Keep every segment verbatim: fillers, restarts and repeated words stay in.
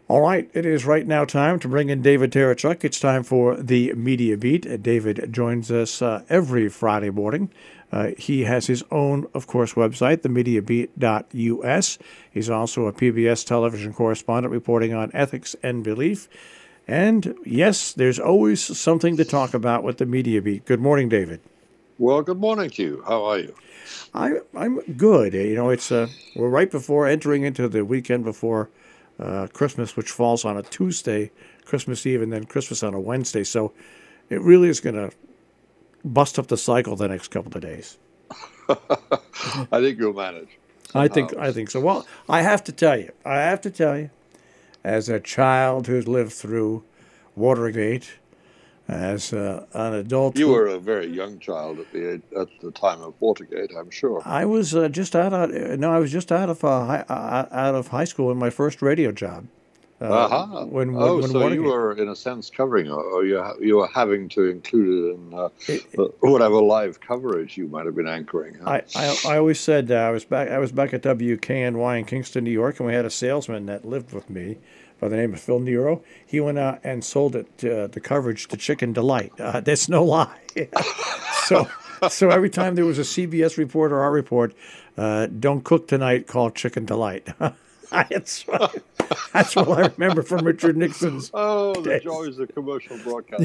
All right, it is right now time to bring in David Terechuk. It's time for the Media Beat. Uh, David joins us uh, every Friday morning. Uh, he has his own, of course, website, the media beat dot U S. He's also a P B S television correspondent reporting on ethics and belief. And yes, there's always something to talk about with the Media Beat. Good morning, David. Well, good morning to you. How are you? I, I'm good. You know, it's uh, we're right before entering into the weekend before uh, Christmas, which falls on a Tuesday, Christmas Eve, and then Christmas on a Wednesday. So it really is going to bust up the cycle the next couple of days. I think you'll manage. Somehow. I think I think so. Well, I have to tell you, I have to tell you, as a child who's lived through Watergate, as uh, an adult, you who, were a very young child at the age, at the time of Watergate, I'm sure. I was uh, just out of no, I was just out of uh, high, uh, out of high school in my first radio job. Uh, uh-huh. When, when, oh, when so Watergate. You were in a sense covering, or you you were having to include it in uh, it, it, whatever live coverage you might have been anchoring. Huh? I, I I always said uh, I was back I was back at W K N Y in Kingston, New York, and we had a salesman that lived with me by the name of Phil Nero. He went out and sold it uh, the coverage to Chicken Delight. Uh, that's no lie. so so every time there was a C B S report or our report, uh, don't cook tonight, call Chicken Delight. that's, what, that's what I remember from Richard Nixon's Oh, the days. joys of commercial broadcasting.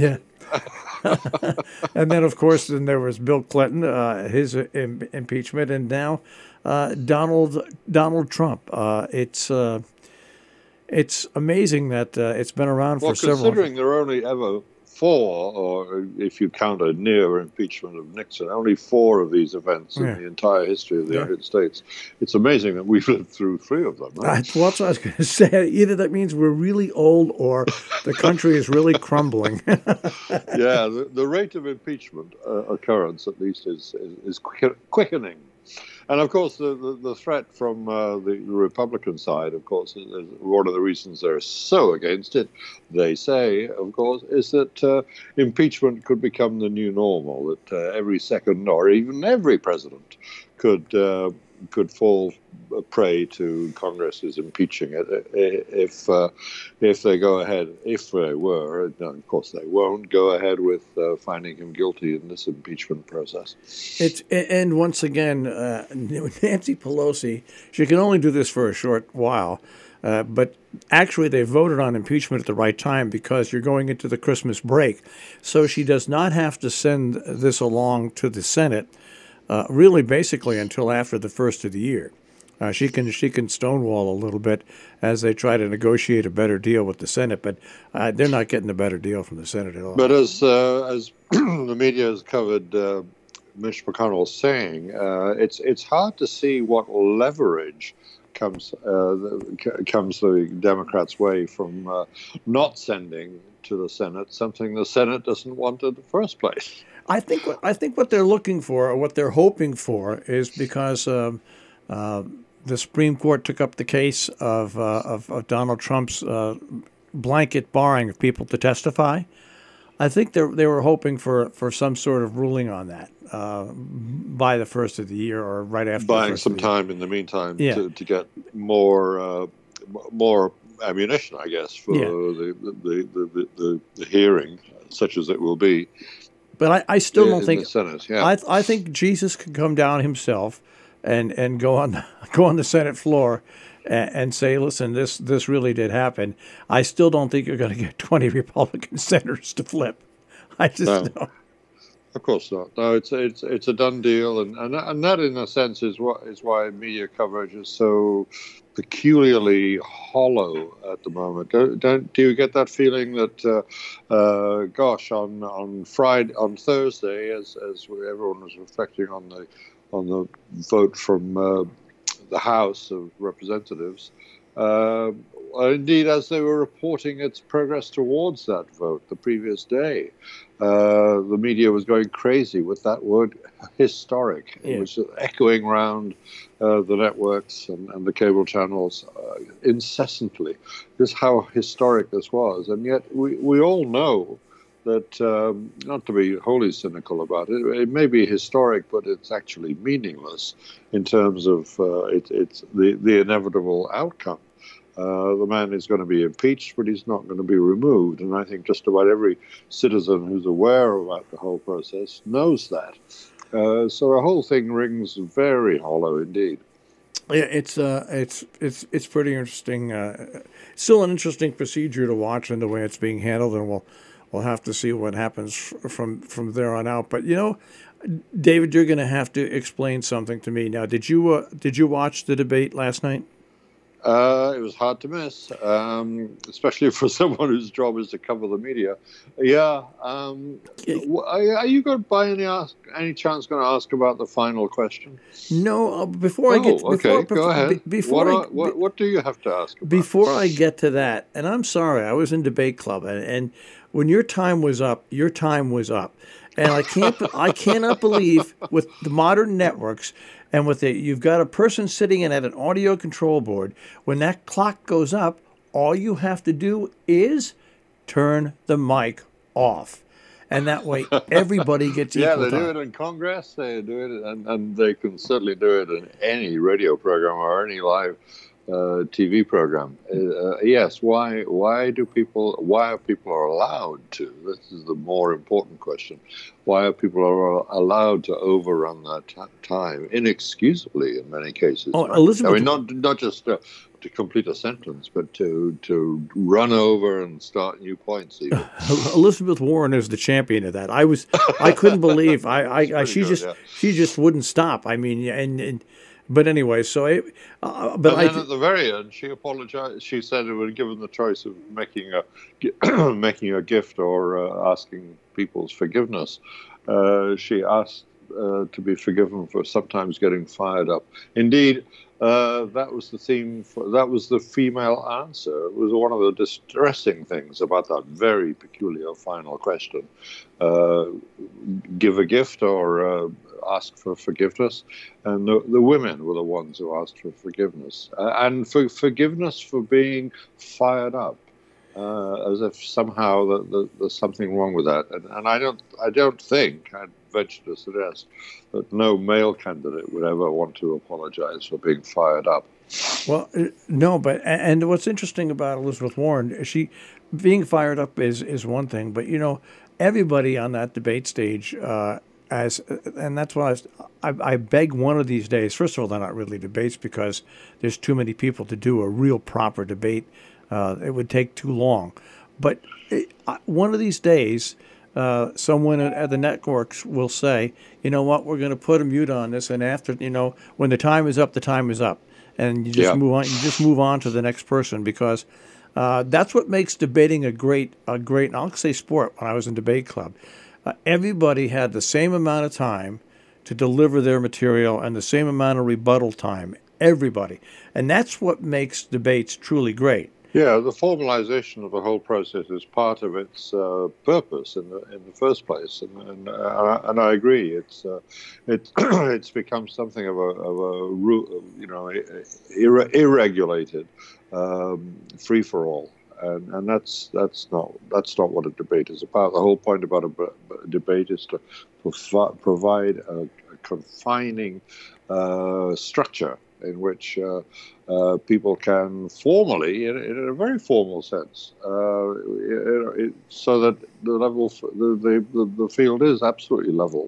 Yeah. And then, of course, then there was Bill Clinton, uh, his im- impeachment, and now uh, Donald Donald Trump. Uh, it's... Uh, It's amazing that uh, it's been around well, for several... Well, considering there are only ever four, or if you count a near impeachment of Nixon, only four of these events yeah. in the entire history of the yeah. United States, it's amazing that we've lived through three of them. Right? That's what I was going to say. Either that means we're really old or the country is really crumbling. yeah, the, the rate of impeachment uh, occurrence, at least, is, is, is quickening. And, of course, the, the, the threat from uh, the, the Republican side, of course, is, is one of the reasons they're so against it, they say, of course, is that uh, impeachment could become the new normal, that uh, every second or even every president could uh, could fall prey to Congress's impeaching it if uh, if they go ahead, if they were, and of course they won't, go ahead with uh, finding him guilty in this impeachment process. It's and once again, uh, Nancy Pelosi, she can only do this for a short while, uh, but actually they voted on impeachment at the right time because you're going into the Christmas break, so she does not have to send this along to the Senate, uh, really basically until after the first of the year. Uh, she can she can stonewall a little bit as they try to negotiate a better deal with the Senate, but uh, they're not getting a better deal from the Senate at all. But as uh, as the media has covered, uh, Mitch McConnell saying uh, it's it's hard to see what leverage comes uh, comes the Democrats' way from uh, not sending to the Senate something the Senate doesn't want in the first place. I think what I think what they're looking for, or what they're hoping for, is because. Um, uh, The Supreme Court took up the case of uh, of, of Donald Trump's uh, blanket barring of people to testify. I think they they were hoping for, for some sort of ruling on that uh, by the first of the year or right after. Buying the first some of the time year. in the meantime yeah. to, to get more uh, more ammunition, I guess, for yeah. the, the, the, the, the, the hearing, such as it will be. But I, I still in, don't in think. The Senate, yeah. I I think Jesus could come down himself. And, and go on go on the Senate floor and, and say, listen, this this really did happen. I still don't think you're going to get twenty Republican senators to flip. I just no, don't. Of course not. No, it's it's it's a done deal, and and and that in a sense is what is why media coverage is so peculiarly hollow at the moment. Don't, don't do you get that feeling that, uh, uh, gosh, on on Friday, on Thursday, as as everyone was reflecting on the on the vote from uh, the House of Representatives, uh, indeed, as they were reporting its progress towards that vote the previous day, uh, the media was going crazy with that word historic. Yeah. It was echoing around uh, the networks and, and the cable channels uh, incessantly, just how historic this was. And yet we, we all know that, um, not to be wholly cynical about it, it may be historic, but it's actually meaningless in terms of uh, it, it's the, the inevitable outcome. Uh, the man is going to be impeached, but he's not going to be removed. And I think just about every citizen who's aware about the whole process knows that. Uh, so the whole thing rings very hollow indeed. Yeah, it's uh, it's it's it's pretty interesting. Uh, still an interesting procedure to watch in the way it's being handled, and we'll we'll have to see what happens from from there on out. But you know, David, you're going to have to explain something to me now. Did you uh, did you watch the debate last night? Uh, it was hard to miss, um, especially for someone whose job is to cover the media. Yeah. Um, are you going to, by any ask, any chance, going to ask about the final question? No. Uh, before oh, I get, before, okay, before, go ahead. Be, before what, I, are, what, what do you have to ask about? Before I get to that, and I'm sorry, I was in debate club, and, and when your time was up, your time was up, and I can't, I cannot believe with the modern networks. And with it, you've got a person sitting in at an audio control board. When that clock goes up, all you have to do is turn the mic off. And that way, everybody gets yeah, equal they time. do it in Congress. They do it, and, and they can certainly do it in any radio program or any live uh, T V program. Uh, yes. Why? Why do people? Why are people are allowed to? This is the more important question. Why are people are allowed to overrun that t- time inexcusably in many cases? Oh, Elizabeth, I mean, not not just uh, to complete a sentence, but to to run over and start new points. Even. Elizabeth Warren is the champion of that. I was, I couldn't believe. I, I, I she good, just, yeah. she just wouldn't stop. I mean, and. and But anyway, so I, uh, but and I then at the very end, she apologized. She said, when given the choice of making a making a gift or uh, asking people's forgiveness, uh, she asked uh, to be forgiven for sometimes getting fired up. Indeed, uh, that was the theme. For, that was the female answer. It was one of the distressing things about that very peculiar final question: uh, give a gift or. Uh, ask for forgiveness, and the, the women were the ones who asked for forgiveness, uh, and for forgiveness for being fired up, uh, as if somehow the, the, there's something wrong with that. And, and I don't, I don't think I'd venture to suggest that no male candidate would ever want to apologize for being fired up. Well, no, but and what's interesting about Elizabeth Warren, she being fired up is is one thing, but you know, everybody on that debate stage. Uh, As and that's why I, I, I beg one of these days. First of all, they're not really debates because there's too many people to do a real proper debate. Uh, it would take too long. But it, one of these days, uh, someone at the networks will say, "You know what? We're going to put a mute on this, and after you know, when the time is up, the time is up, and you just yeah. move on. You just move on to the next person because uh, that's what makes debating a great, a great. And I'll say sport. When I was in debate club. Uh, everybody had the same amount of time to deliver their material and the same amount of rebuttal time. Everybody. And that's what makes debates truly great. Yeah, the formalization of the whole process is part of its uh, purpose in the in the first place, and and, uh, and I agree. It's uh, it it's become something of a of a you know ir- irregulated um, free for all. And, and that's that's not that's not what a debate is about. The whole point about a, a debate is to provi- provide a, a confining uh, structure in which uh, uh, people can formally, in, in a very formal sense, uh, it, it, so that the level, the the, the field is absolutely leveled.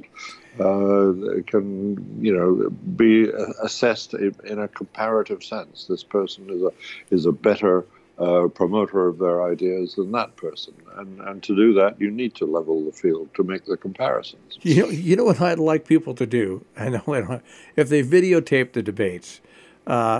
Uh, it can, you know, be assessed in, in a comparative sense. This person is a is a better Uh, promoter of their ideas than that person, and and to do that you need to level the field to make the comparisons. You know, you know what I'd like people to do. I know if they videotape the debates, uh,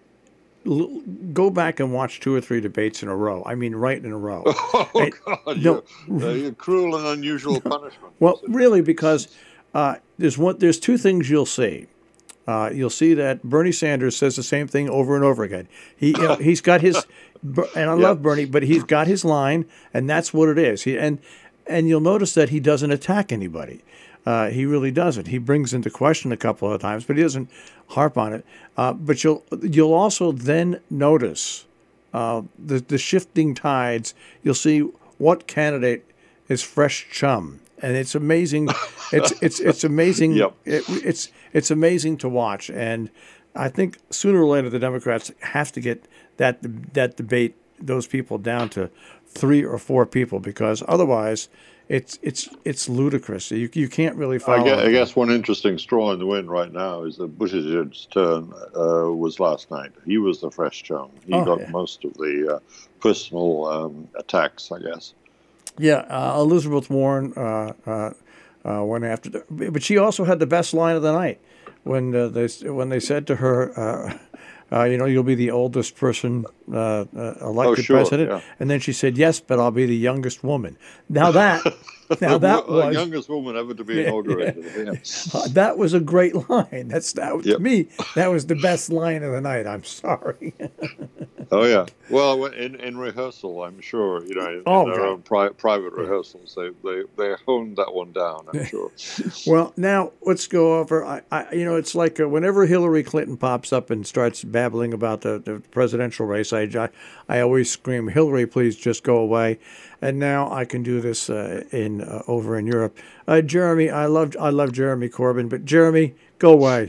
l- go back and watch two or three debates in a row. I mean, right in a row. Oh and, God! No, you're, uh, you're cruel and unusual punishment. Well, really, because uh, there's one. There's two things you'll see. Uh, you'll see that Bernie Sanders says the same thing over and over again. He you know, he's got his, and I yeah. love Bernie, but he's got his line, and that's what it is. He, and and you'll notice that he doesn't attack anybody. Uh, he really doesn't. He brings into question a couple of times, but he doesn't harp on it. Uh, but you'll you'll also then notice uh, the the shifting tides. You'll see what candidate is fresh chum. And it's amazing. It's it's it's amazing. Yep. It, it's it's amazing to watch. And I think sooner or later the Democrats have to get that that debate those people down to three or four people, because otherwise it's it's it's ludicrous. You you can't really follow. I guess, I it. guess one interesting straw in the wind right now is that Buttigieg's turn uh, was last night. He was the fresh chum. He Oh, got yeah. most of the uh, personal um, attacks, I guess. Yeah, uh, Elizabeth Warren uh, uh, uh, went after, the, but she also had the best line of the night when uh, they when they said to her, uh, uh, "You know, you'll be the oldest person uh, uh, elected Oh, sure, president," yeah. and then she said, "Yes, but I'll be the youngest woman." Now that, now that the was youngest woman ever to be Yeah, inaugurated. Yeah. uh, that was a great line. That's that Yep. to me. That was the best line of the night. I'm sorry. Oh yeah. Well, in in rehearsal, I'm sure you know in, Oh, in their God. own pri- private rehearsals, they, they they honed that one down. I'm sure. Well, now let's go over. I, I you know, it's like uh, whenever Hillary Clinton pops up and starts babbling about the, the presidential race, I, I, I always scream, "Hillary, please just go away." And now I can do this uh, in uh, over in Europe. Uh, Jeremy, I love I love Jeremy Corbyn, but Jeremy, go away.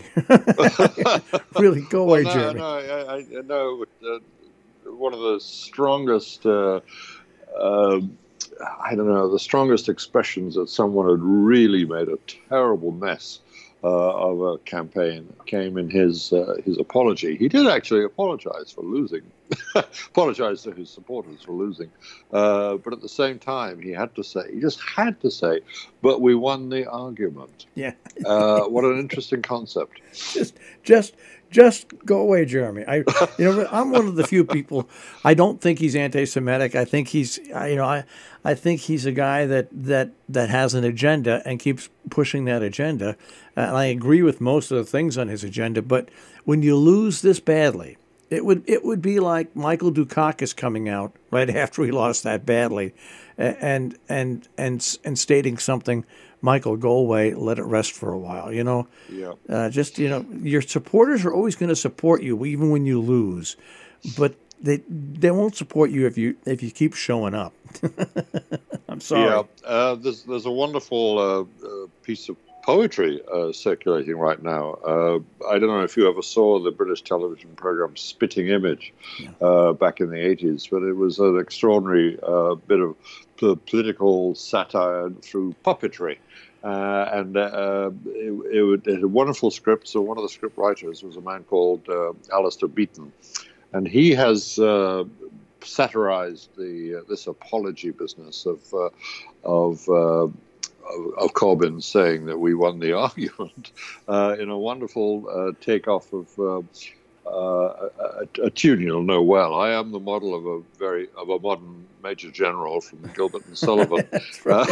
Really, go away, well, no, Jeremy. no, I, I know uh, one of the strongest. Uh, uh, I don't know, the strongest expressions that someone had really made a terrible mess uh, of a campaign came in his uh, his apology. He did actually apologize for losing, apologize to his supporters for losing, uh, but at the same time he had to say, he just had to say, "But we won the argument." Yeah. Uh, what an interesting concept. just just just go away, Jeremy. I you know I'm one of the few people. I don't think he's anti-Semitic. I think he's I, you know I I think he's a guy that that that has an agenda and keeps pushing that agenda. And I agree with most of the things on his agenda. But when you lose this badly, it would it would be like Michael Dukakis coming out right after he lost that badly, and and and and stating something. Michael, go away, let it rest for a while. You know, Yeah. uh, just you know, your supporters are always going to support you even when you lose, but they they won't support you if you if you keep showing up. I'm sorry. Yeah, uh, there's there's a wonderful uh, uh, piece of poetry uh, circulating right now. Uh, I don't know if you ever saw the British television program Spitting Image uh, back in the eighties, but it was an extraordinary uh, bit of p- political satire through puppetry. Uh, and uh, it, it, would- it had a wonderful script. So one of the script writers was a man called uh, Alistair Beaton, and he has uh, satirized the uh, this apology business of uh, of, uh, of of Corbyn saying that we won the argument uh, in a wonderful uh, takeoff of. Uh, Uh, a, a tune you'll know well. I am the model of a very of a modern Major General from Gilbert and Sullivan. uh,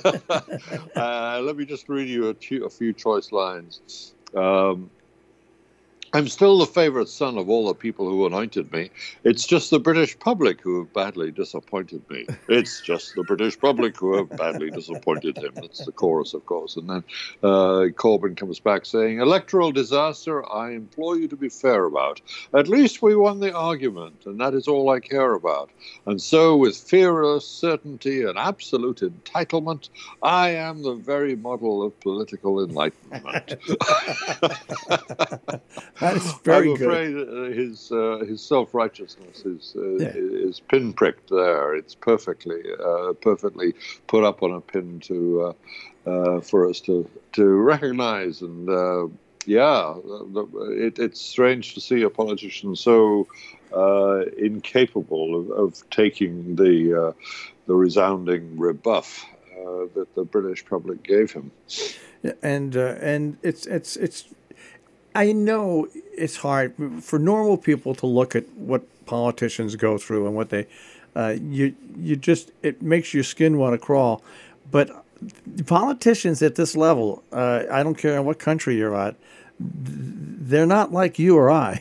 uh, let me just read you a, tu- a few choice lines. Um, I'm still the favourite son of all the people who anointed me. It's just the British public who have badly disappointed me. It's just the British public who have badly disappointed him. That's the chorus, of course. And then uh, Corbyn comes back saying, electoral disaster, I implore you to be fair about. At least we won the argument, and that is all I care about. And so, with fearless certainty and absolute entitlement, I am the very model of political enlightenment. That is very I'm good. afraid uh, his uh, his self righteousness is uh, Yeah. is pinpricked there. It's perfectly uh, perfectly put up on a pin to uh, uh, for us to to recognize. And uh, yeah, the, it, it's strange to see a politician so uh, incapable of, of taking the uh, the resounding rebuff uh, that the British public gave him. And uh, and it's it's it's. I know it's hard for normal people to look at what politicians go through and what they, uh, you you just it makes your skin want to crawl. But politicians at this level, uh, I don't care in what country you're at, they're not like you or I.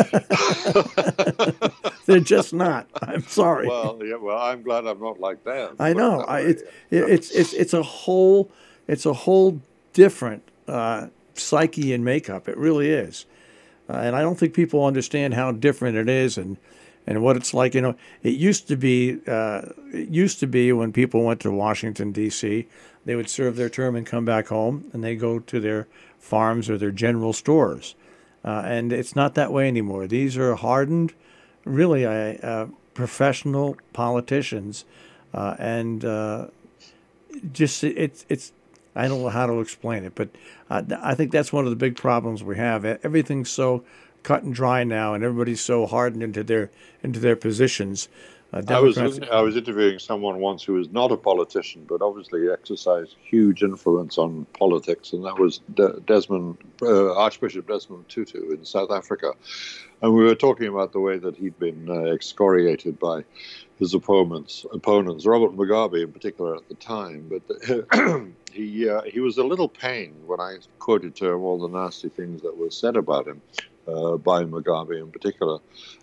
They're just not. I'm sorry. Well, yeah, well, I'm glad I'm not like them. I know. That I, way, it's yeah. it's it's it's a whole it's a whole different uh, psyche and makeup. It really is, uh, and I don't think people understand how different it is and and what it's like. You know, it used to be uh, it used to be when people went to Washington D C, they would serve their term and come back home, and they go to their farms or their general stores, uh, and it's not that way anymore. These are hardened really uh, uh, professional politicians, uh, and uh, just it's it's. I don't know how to explain it, but uh, I think that's one of the big problems we have. Everything's so cut and dry now, and everybody's so hardened into their into their positions. Uh, I was Democrats. I was interviewing someone once who was not a politician, but obviously exercised huge influence on politics, and that was De- Desmond uh, Archbishop Desmond Tutu in South Africa, and we were talking about the way that he'd been uh, excoriated by his opponents, opponents, Robert Mugabe in particular at the time. But uh, he uh, he was a little pained when I quoted to him all the nasty things that were said about him uh, by Mugabe in particular.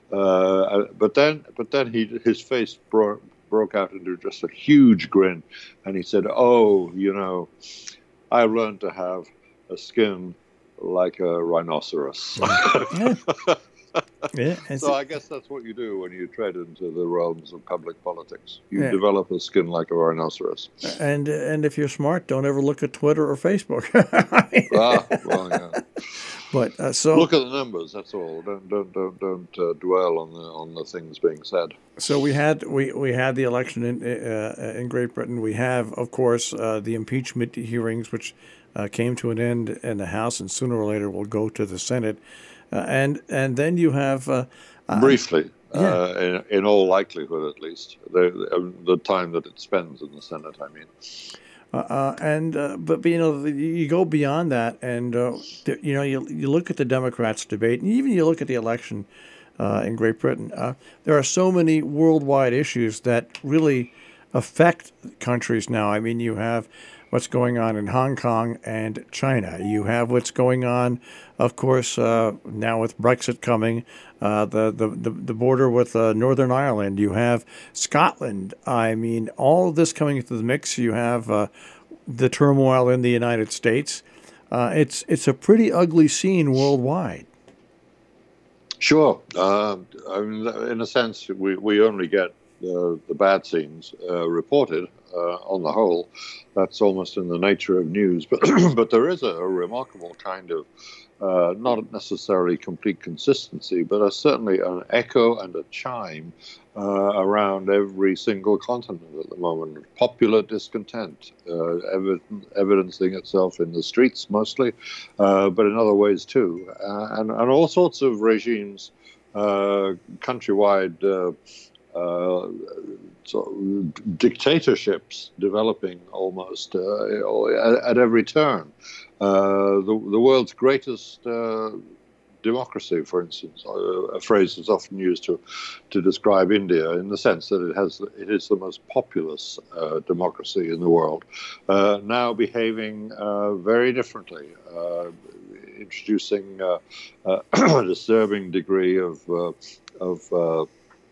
Uh, but then, but then he his face broke broke out into just a huge grin, and he said, "Oh, you know, I learned to have a skin like a rhinoceros." Yeah. Yeah, so I guess that's what you do when you tread into the realms of public politics. You yeah. develop a skin like a rhinoceros. And and if you're smart, don't ever look at Twitter or Facebook. ah, well, yeah. But uh, so look at the numbers. That's all. Don't don't don't don't uh, dwell on the on the things being said. So we had we, we had the election in uh, in Great Britain. We have, of course, uh, the impeachment hearings, which uh, came to an end in the House, and sooner or later will go to the Senate. Uh, and and then you have uh, uh, briefly, yeah. uh, in, in all likelihood, at least the, the time that it spends in the Senate. I mean, uh, uh, and uh, but, but you know you go beyond that, and uh, the, you know you you look at the Democrats' debate, and even you look at the election uh, in Great Britain. Uh, there are so many worldwide issues that really affect countries now. I mean, you have what's going on in Hong Kong and China. You have what's going on, of course, uh, now with Brexit coming, uh, the, the, the, the border with uh, Northern Ireland. You have Scotland. I mean, all of this coming into the mix. You have uh, the turmoil in the United States. Uh, it's it's a pretty ugly scene worldwide. Sure. Uh, I mean, in a sense, we, we only get uh, the bad scenes uh, reported. Uh, on the whole, that's almost in the nature of news. But but there is a, a remarkable kind of uh, not necessarily complete consistency, but a, certainly an echo and a chime uh, around every single continent at the moment. Popular discontent, uh, ev- evidencing itself in the streets mostly, uh, but in other ways too, uh, and and all sorts of regimes, uh, countrywide. Uh, Uh, so dictatorships developing almost uh, at, at every turn. Uh, the, the world's greatest uh, democracy, for instance, uh, a phrase that's often used to to describe India, in the sense that it has it is the most populous uh, democracy in the world, uh, now behaving uh, very differently, uh, introducing uh, a disturbing degree of uh, of uh,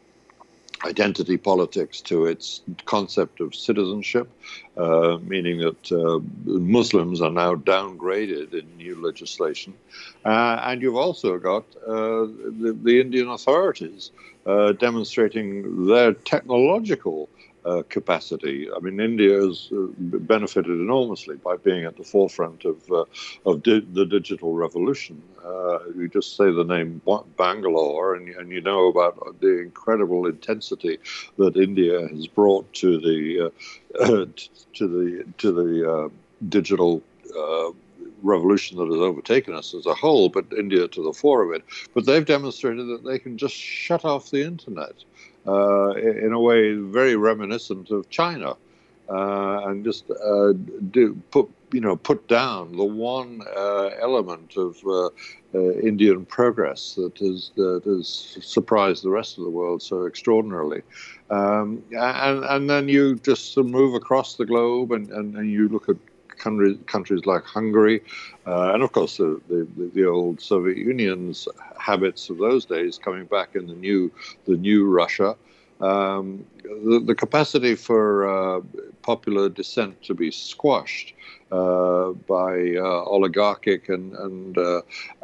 identity politics to its concept of citizenship, uh, meaning that uh, Muslims are now downgraded in new legislation. Uh, and you've also got uh, the, the Indian authorities uh, demonstrating their technological uh, capacity. I mean, India has uh, benefited enormously by being at the forefront of uh, of di- the digital revolution. Uh, you just say the name Bangalore, and, and you know about the incredible intensity that India has brought to the uh, uh, to the to the uh, digital uh, revolution that has overtaken us as a whole, but India to the fore of it. But they've demonstrated that they can just shut off the internet uh, in a way very reminiscent of China, uh, and just uh, do put you know put down the one uh, element of uh, uh, Indian progress that has that has surprised the rest of the world so extraordinarily. Um, and and then you just move across the globe, and, and, and you look at countries countries like Hungary, uh, and of course the, the the old Soviet Union's habits of those days coming back in the new the new Russia. Um, the, the capacity for uh, popular dissent to be squashed uh, by uh, oligarchic and and uh,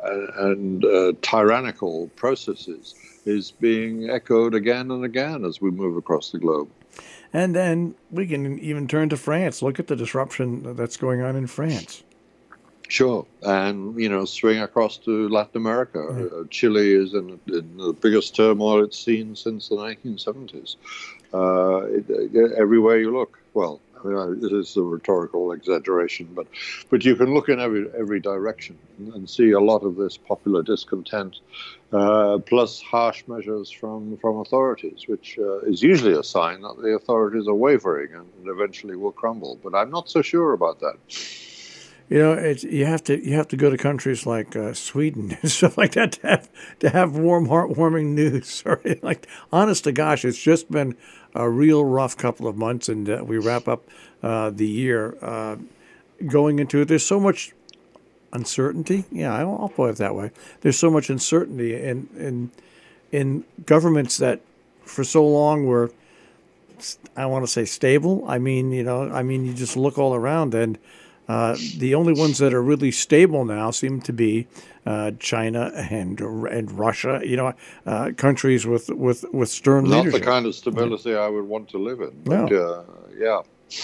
and uh, tyrannical processes is being echoed again and again as we move across the globe. And then we can even turn to France. Look at the disruption that's going on in France. Sure, and you know, swing across to Latin America. Yeah. Uh, Chile is in, in the biggest turmoil it's seen since the nineteen seventies. Uh, it, it, everywhere you look, well, I mean, this is a rhetorical exaggeration, but but you can look in every every direction and, and see a lot of this popular discontent, uh, plus harsh measures from from authorities, which uh, is usually a sign that the authorities are wavering and eventually will crumble. But I'm not so sure about that. You know, it's you have to you have to go to countries like uh, Sweden and stuff like that to have to have warm, heartwarming news. Or like, honest to gosh, it's just been a real rough couple of months, and uh, we wrap up uh, the year uh, going into it. There's so much uncertainty. Yeah, I'll, I'll put it that way. There's so much uncertainty in in in governments that for so long were, I want to say, stable. I mean, you know, I mean, you just look all around and. Uh, the only ones that are really stable now seem to be uh, China and and Russia. You know, uh, countries with with with stern Not leadership. the kind of stability yeah. I would want to live in. But, no. uh, yeah.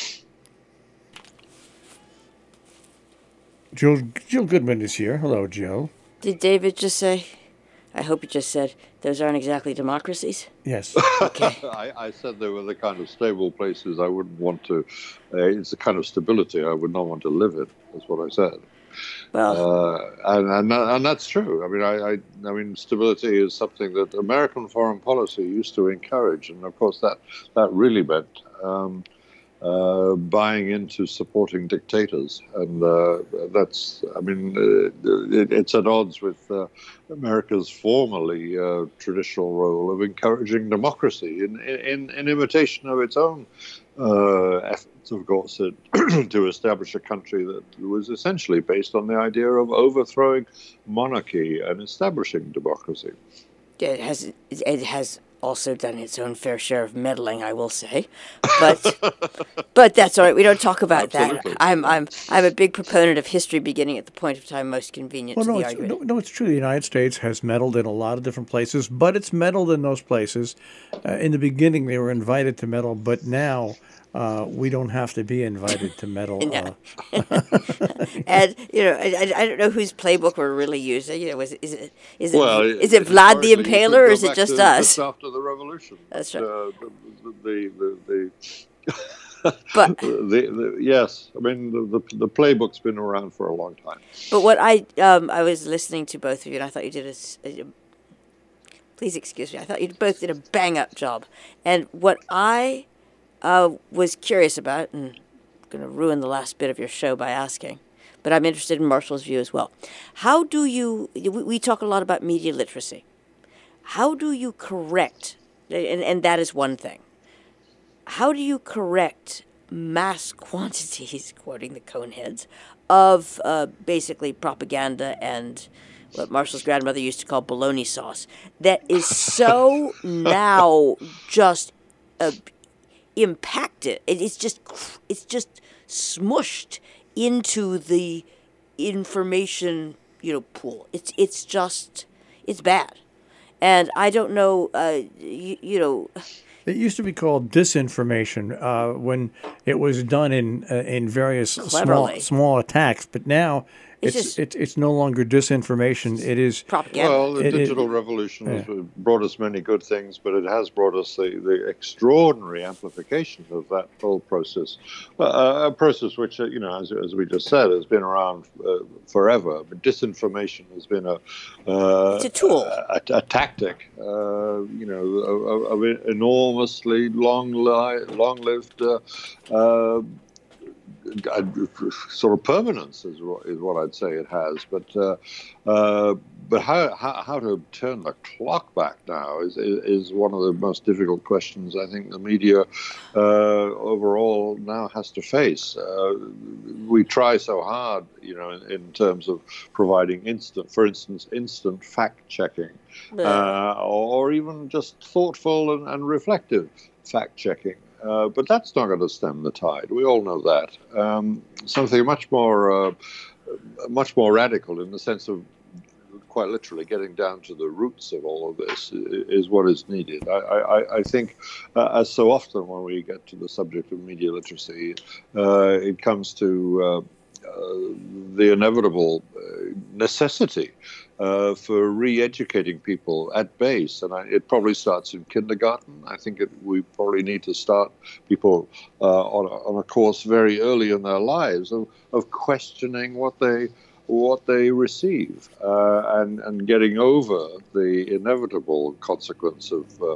Jill Jill Goodman is here. Hello, Jill. Did David just say? I hope he just said those aren't exactly democracies. Yes. Okay. I, I said they were the kind of stable places I wouldn't want to. Uh, it's the kind of stability I would not want to live in. That's what I said. Well, uh, and and and that's true. I mean, I, I I mean, stability is something that American foreign policy used to encourage, and of course that that really meant. Um, Uh, buying into supporting dictators, and uh, that's, I mean, uh, it, it's at odds with uh, America's formerly uh, traditional role of encouraging democracy in in, in imitation of its own uh, efforts, of course, to, to establish a country that was essentially based on the idea of overthrowing monarchy and establishing democracy. It has it has. also done its own fair share of meddling, I will say, but but that's all right. We don't talk about Absolutely. that. I'm I'm I'm a big proponent of history beginning at the point of time most convenient well, to no, the it's, argument. no, no, it's true. The United States has meddled in a lot of different places, but it's meddled in those places. Uh, in the beginning, they were invited to meddle, but now uh, we don't have to be invited to meddle. No. Uh, And you know, I, I don't know whose playbook we're really using. You know, is, is it is it Well, is it Vlad the historically, you could Impaler, or go is it back just to us? Just after the revolution. That's But, right. Uh, the the the. the But the, the, yes, I mean the, the the playbook's been around for a long time. but what I um I was listening to both of you, and I thought you did a, s- a- please excuse me. I thought you both did a bang up job. And what I uh, was curious about, and I'm going to ruin the last bit of your show by asking, but I'm interested in Marshall's view as well. How do you? We, we talk a lot about media literacy. How do you correct? And and that is one thing. How do you correct mass quantities, quoting the Coneheads, of uh, basically propaganda and what Marshall's grandmother used to call bologna sauce that is so now just uh, impacted? It, it's just it's just smushed into the information, you know, pool. It's it's just it's bad, and I don't know, uh, you, you know. It used to be called disinformation uh, when it was done in uh, in various small Cleverly. small attacks, but now It's it's just- it's, it's no longer disinformation. It is Propaganda. Well, the It- it- digital revolution has brought us many good things, but it has brought us the, the extraordinary amplification of that whole process. Uh, a process which, uh, you know, as, as we just said, has been around uh, forever. But disinformation has been a uh, It's a tool. a, a tactic, uh, you know, of, of enormously long, li- long-lived. Uh, uh, sort of permanence is what, is what I'd say it has, but uh, uh, but how, how how to turn the clock back now is is one of the most difficult questions I think the media uh, overall now has to face. Uh, we try so hard, you know, in, in terms of providing instant, for instance, instant fact checking, uh, or, or even just thoughtful and, and reflective fact checking. Uh, but that's not going to stem the tide. We all know that. Um, something much more, uh, much more radical, in the sense of quite literally getting down to the roots of all of this, is what is needed. I, I, I think, uh, as so often when we get to the subject of media literacy, uh, it comes to uh, uh, the inevitable uh, necessity uh, for re-educating people at base, and I, it probably starts in kindergarten. I think it, we probably need to start people uh, on, a, on a course very early in their lives of, of questioning what they what they receive uh, and and getting over the inevitable consequence of uh,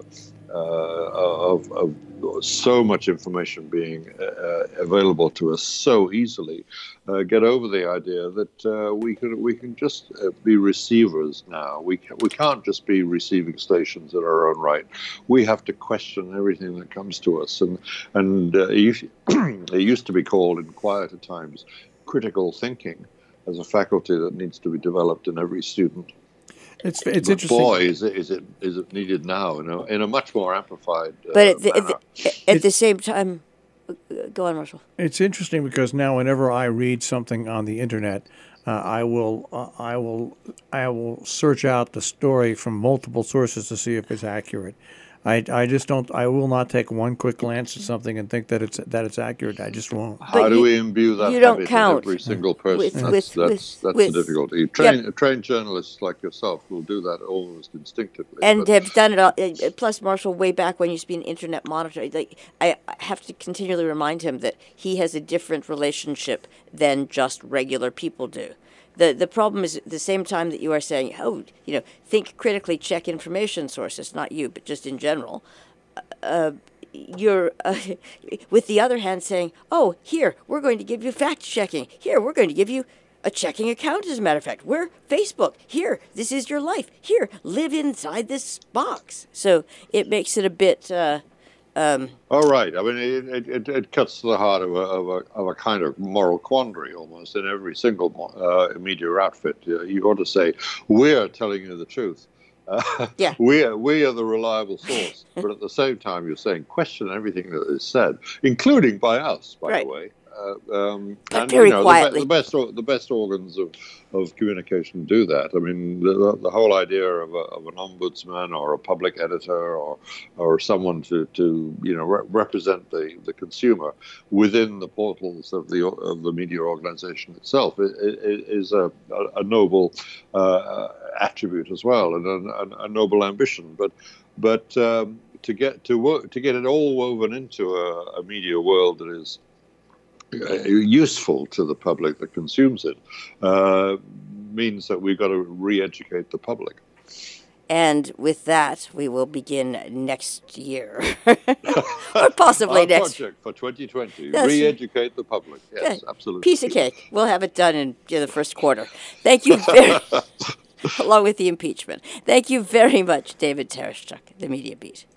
uh, of, of so much information being uh, available to us so easily. Uh, get over the idea that uh, we can we can just uh, be receivers now. We can, we can't just be receiving stations in our own right. We have to question everything that comes to us, and and uh, it used to be called in quieter times critical thinking as a faculty that needs to be developed in every student. It's it's but interesting. Boy, is it is it is it needed now in a in a much more amplified. Uh, but at the, at manner. the, at the same time, go on, Marshall. It's interesting because now, whenever I read something on the internet, uh, I will uh, I will I will search out the story from multiple sources to see if it's accurate. I, I just don't. I will not take one quick glance at something and think that it's that it's accurate. I just won't. How But do you- we imbue that you don't habit count in every single person? with- that's with- that's, with- that's with- the difficulty. Train, trained journalists like yourself will do that almost instinctively. And but- have done it all. uh, Plus, Marshall, way back when you used to be an internet monitor, like I I have to continually remind him that he has a different relationship than just regular people do. The the problem is at the same time that you are saying, oh, you know, think critically, check information sources, not you, but just in general. Uh, you're, uh, with the other hand, saying, oh, here, we're going to give you fact checking. Here, we're going to give you a checking account, as a matter of fact. We're Facebook. Here, this is your life. Here, live inside this box. So it makes it a bit. Uh, um, Oh, right. I mean, it, it, it cuts to the heart of a, of, a, of a kind of moral quandary almost in every single uh, media outfit. Uh, you ought to say, we're telling you the truth. Uh, Yeah. we are we are the reliable source, but at the same time, you're saying question everything that is said, including by us, by Right. the way. Uh, um, But and very you know, quietly. the, be- the best or- the best organs of, of communication do that. I mean, the, the whole idea of, a, of an ombudsman or a public editor or or someone to, to you know re- represent the, the consumer within the portals of the of the media organization itself is, is a, a noble uh, attribute as well, and a, a noble ambition. But but um, to get to work to get it all woven into a, a media world that is useful to the public that consumes it uh, means that we've got to re-educate the public. and with that, we will begin next year, or possibly Our next. project for twenty twenty, That's- re-educate the public. Yes, Good. absolutely. Piece of cake. We'll have it done in you know, the first quarter. Thank you very along with the impeachment. Thank you very much, David Tereshchuk, The Media Beat.